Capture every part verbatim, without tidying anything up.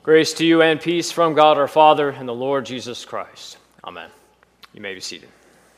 Grace to you and peace from God our Father and the Lord Jesus Christ. Amen. You may be seated.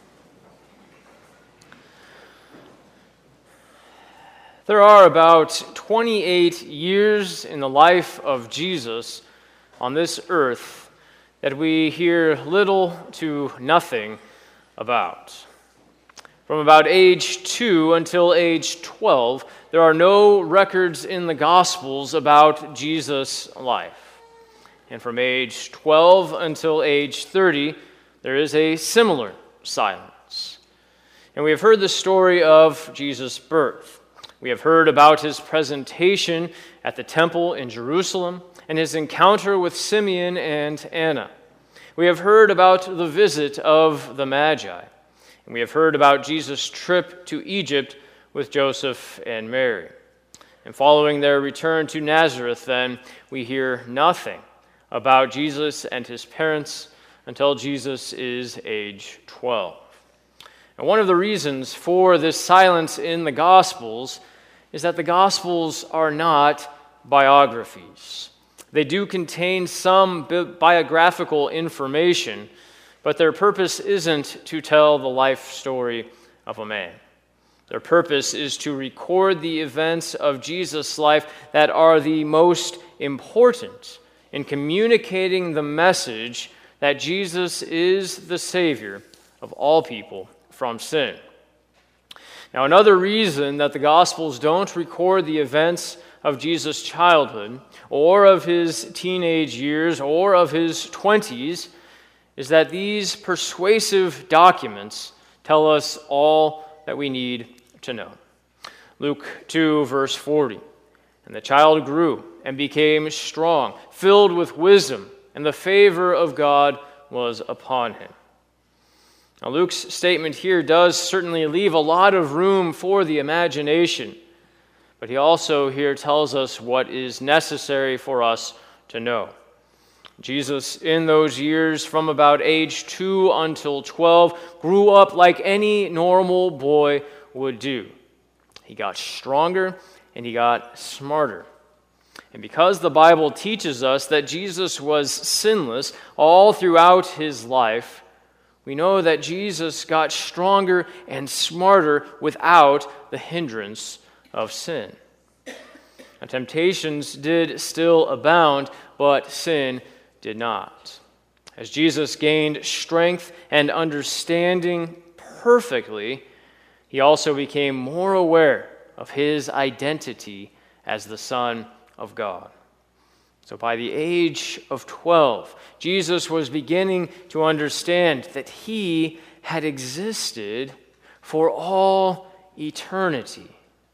There are about twenty-eight years in the life of Jesus on this earth that we hear little to nothing about. From about age two until age twelve, there are no records in the Gospels about Jesus' life. And from age twelve until age thirty, there is a similar silence. And we have heard the story of Jesus' birth. We have heard about his presentation at the temple in Jerusalem and his encounter with Simeon and Anna. We have heard about the visit of the Magi. And we have heard about Jesus' trip to Egypt with Joseph and Mary. And following their return to Nazareth, then, we hear nothing about Jesus and his parents until Jesus is age twelve. And one of the reasons for this silence in the Gospels is that the Gospels are not biographies. They do contain some bi- biographical information, but their purpose isn't to tell the life story of a man. Their purpose is to record the events of Jesus' life that are the most important in communicating the message that Jesus is the Savior of all people from sin. Now, another reason that the Gospels don't record the events of Jesus' childhood or of his teenage years or of his twenties is that these persuasive documents tell us all that we need to know. Luke two, verse forty, "And the child grew and became strong, filled with wisdom, and the favor of God was upon him." Now, Luke's statement here does certainly leave a lot of room for the imagination, but he also here tells us what is necessary for us to know. Jesus, in those years from about age two until twelve, grew up like any normal boy would do. He got stronger and he got smarter. And because the Bible teaches us that Jesus was sinless all throughout his life, we know that Jesus got stronger and smarter without the hindrance of sin. Now, temptations did still abound, but sin did not. As Jesus gained strength and understanding perfectly, he also became more aware of his identity as the Son of God. So by the age of twelve, Jesus was beginning to understand that he had existed for all eternity.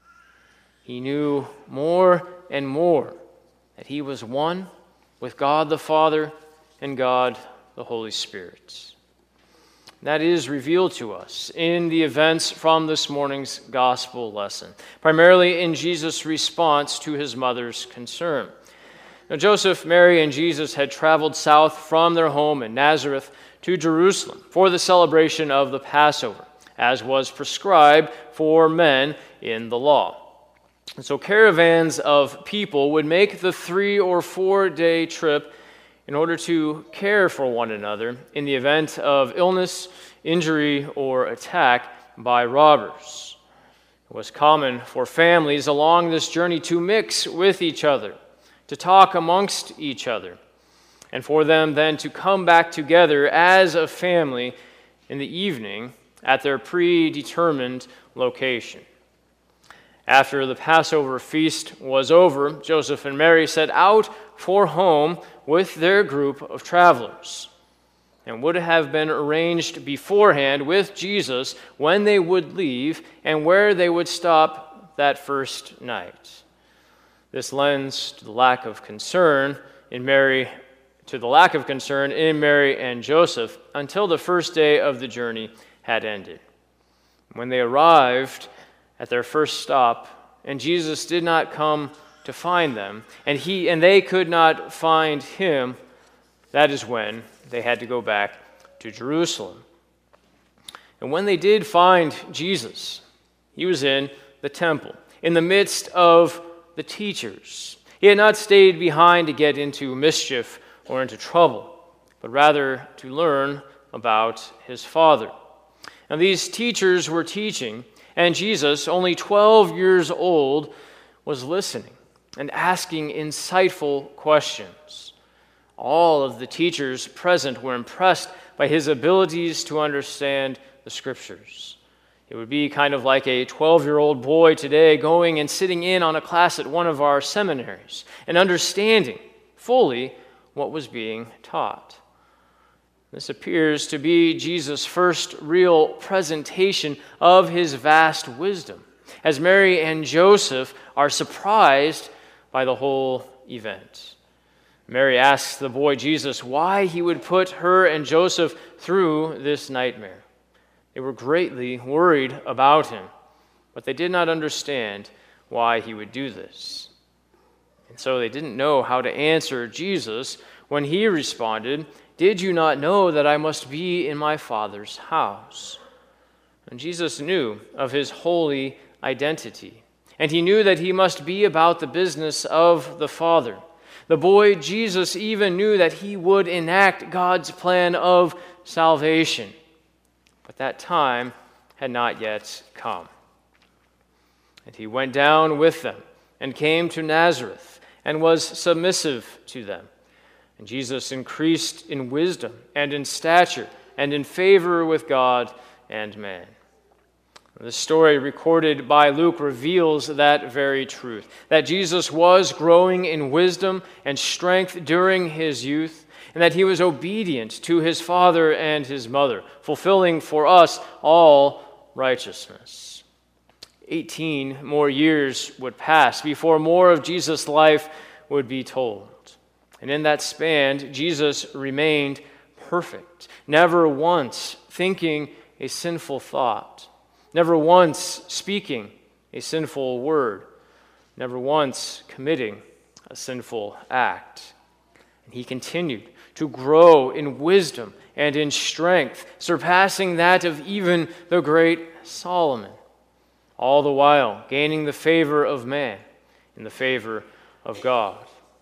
He knew more and more that he was one with God the Father and God the Holy Spirit. That is revealed to us in the events from this morning's gospel lesson, primarily in Jesus' response to his mother's concern. Now, Joseph, Mary, and Jesus had traveled south from their home in Nazareth to Jerusalem for the celebration of the Passover, as was prescribed for men in the law. And so caravans of people would make the three or four day trip in order to care for one another in the event of illness, injury, or attack by robbers. It was common for families along this journey to mix with each other, to talk amongst each other, and for them then to come back together as a family in the evening at their predetermined location. After the Passover feast was over, Joseph and Mary set out for home with their group of travelers, and would have been arranged beforehand with Jesus when they would leave and where they would stop that first night. This lends to the lack of concern in Mary, to the lack of concern in Mary and Joseph until the first day of the journey had ended. When they arrived at their first stop, and Jesus did not come to find them, and he and they could not find him, that is when they had to go back to Jerusalem. And when they did find Jesus, he was in the temple, in the midst of the teachers. He had not stayed behind to get into mischief or into trouble, but rather to learn about his Father. Now, these teachers were teaching, and Jesus, only twelve years old, was listening and asking insightful questions. All of the teachers present were impressed by his abilities to understand the Scriptures. It would be kind of like a twelve-year-old boy today going and sitting in on a class at one of our seminaries and understanding fully what was being taught. This appears to be Jesus' first real presentation of his vast wisdom, as Mary and Joseph are surprised by the whole event. Mary asks the boy Jesus why he would put her and Joseph through this nightmare. They were greatly worried about him, but they did not understand why he would do this. And so they didn't know how to answer Jesus when he responded, "Did you not know that I must be in my Father's house?" And Jesus knew of his holy identity, and he knew that he must be about the business of the Father. The boy Jesus even knew that he would enact God's plan of salvation. But that time had not yet come. And he went down with them and came to Nazareth and was submissive to them. And Jesus increased in wisdom and in stature and in favor with God and man. The story recorded by Luke reveals that very truth, that Jesus was growing in wisdom and strength during his youth, and that he was obedient to his father and his mother, fulfilling for us all righteousness. Eighteen more years would pass before more of Jesus' life would be told. And in that span, Jesus remained perfect, never once thinking a sinful thought, never once speaking a sinful word, never once committing a sinful act. And he continued to grow in wisdom and in strength, surpassing that of even the great Solomon, all the while gaining the favor of man and the favor of God.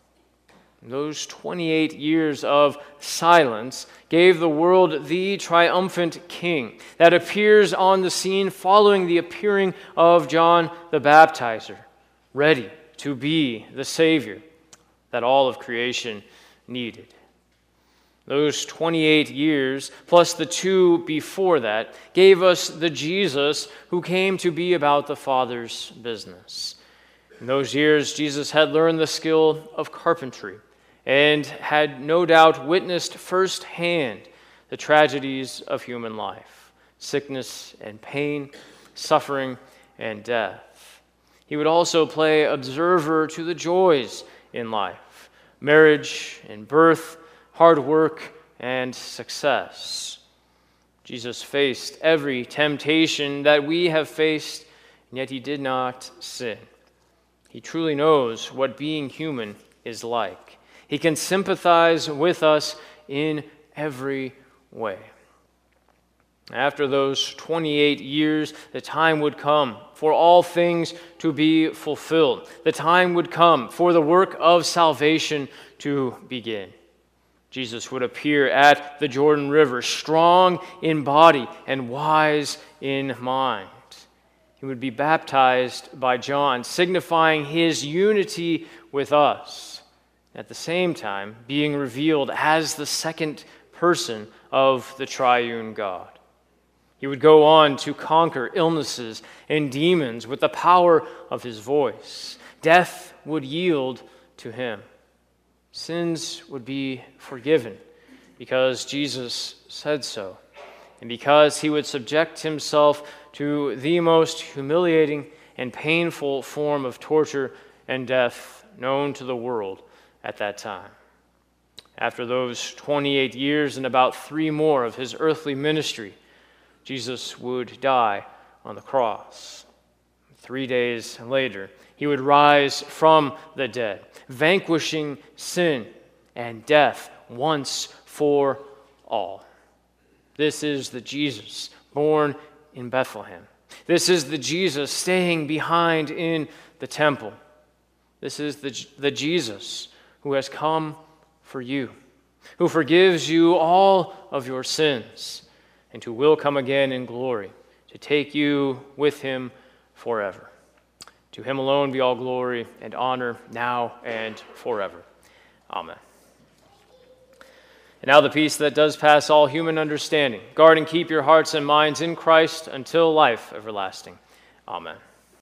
Those twenty-eight years of silence gave the world the triumphant king that appears on the scene following the appearing of John the Baptizer, ready to be the Savior that all of creation needed. Those twenty-eight years, plus the two before that, gave us the Jesus who came to be about the Father's business. In those years, Jesus had learned the skill of carpentry and had no doubt witnessed firsthand the tragedies of human life, sickness and pain, suffering and death. He would also play observer to the joys in life, marriage and birth, hard work and success. Jesus faced every temptation that we have faced, and yet he did not sin. He truly knows what being human is like. He can sympathize with us in every way. After those twenty-eight years, the time would come for all things to be fulfilled. The time would come for the work of salvation to begin. Jesus would appear at the Jordan River, strong in body and wise in mind. He would be baptized by John, signifying his unity with us, at the same time being revealed as the second person of the triune God. He would go on to conquer illnesses and demons with the power of his voice. Death would yield to him. Sins would be forgiven because Jesus said so, and because he would subject himself to the most humiliating and painful form of torture and death known to the world at that time. After those twenty-eight years and about three more of his earthly ministry, Jesus would die on the cross. Three days later, he would rise from the dead, vanquishing sin and death once for all. This is the Jesus born in Bethlehem. This is the Jesus staying behind in the temple. This is the, the Jesus who has come for you, who forgives you all of your sins, and who will come again in glory to take you with him forever. To him alone be all glory and honor, now and forever. Amen. And now the peace that does pass all human understanding, guard and keep your hearts and minds in Christ until life everlasting. Amen.